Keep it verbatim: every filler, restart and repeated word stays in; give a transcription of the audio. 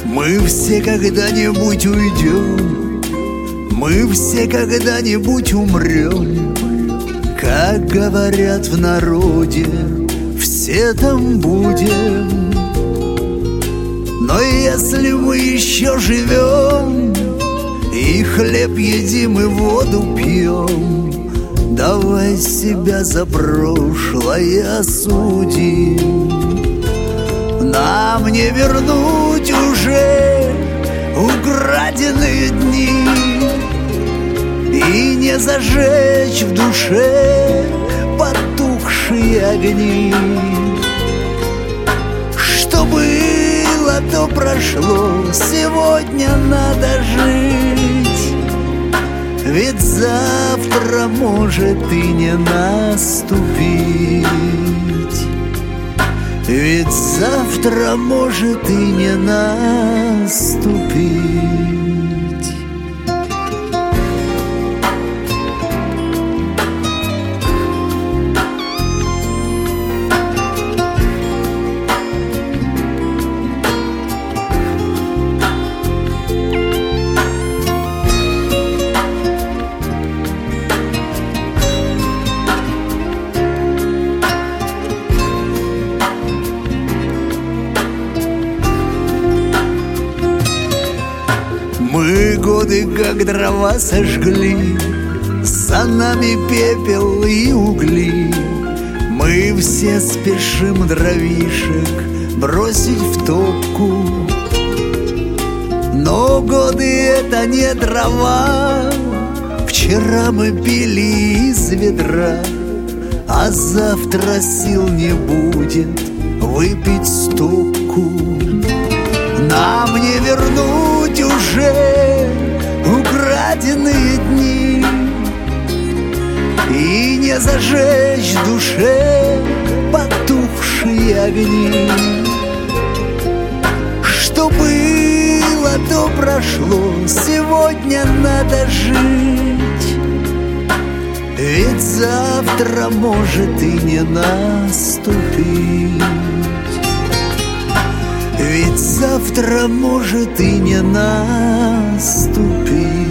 Мы все когда-нибудь уйдем, мы все когда-нибудь умрем. Как говорят в народе, все там будем. Но если мы еще живем, и хлеб едим, и воду пьем, давай себя за прошлое осудим. Нам не вернуть уже украденные дни и не зажечь в душе потухшие огни. Что было, то прошло, сегодня надо жить, ведь завтра может и не наступить. Ведь завтра может и не наступить. Мы годы как дрова сожгли, за нами пепел и угли. Мы все спешим дровишек бросить в топку. Но годы это не дрова, вчера мы пили из ведра, а завтра сил не будет выпить стопку. Нам не вернуть уже украденные дни и не зажечь в душе потухшие огни. Что было, то прошло, сегодня надо жить, ведь завтра может и не наступить. Ведь завтра может и не наступить.